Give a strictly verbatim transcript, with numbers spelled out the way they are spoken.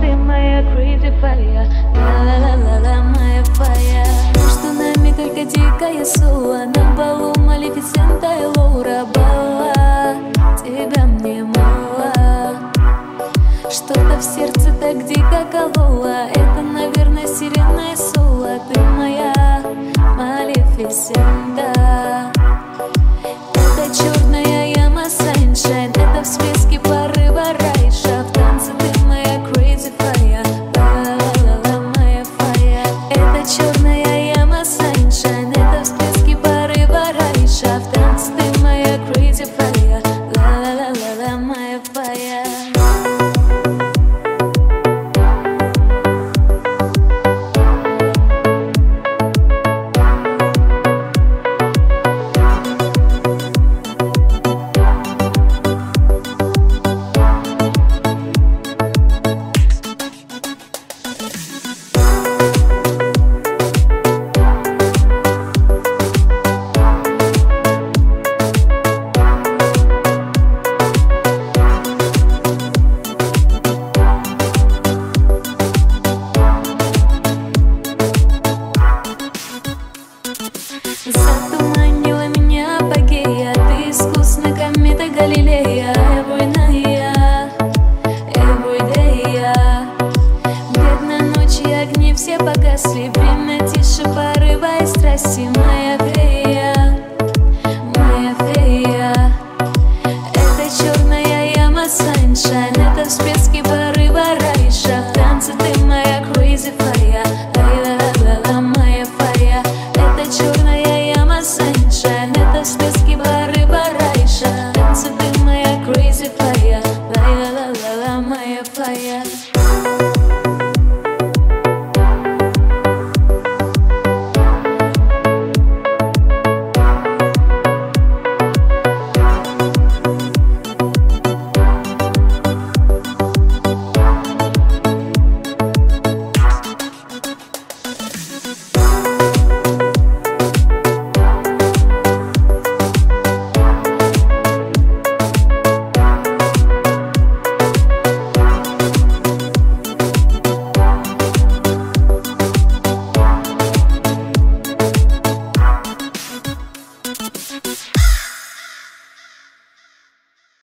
ты моя crazy fire, ла-ла-ла-ла, моя fire. Между нами только дикая сула, на балу Малефисента и Лаура Балла. Тебя мне мало, что-то в сердце так дико кололо. Это, наверное, сирена и Сула. Ты моя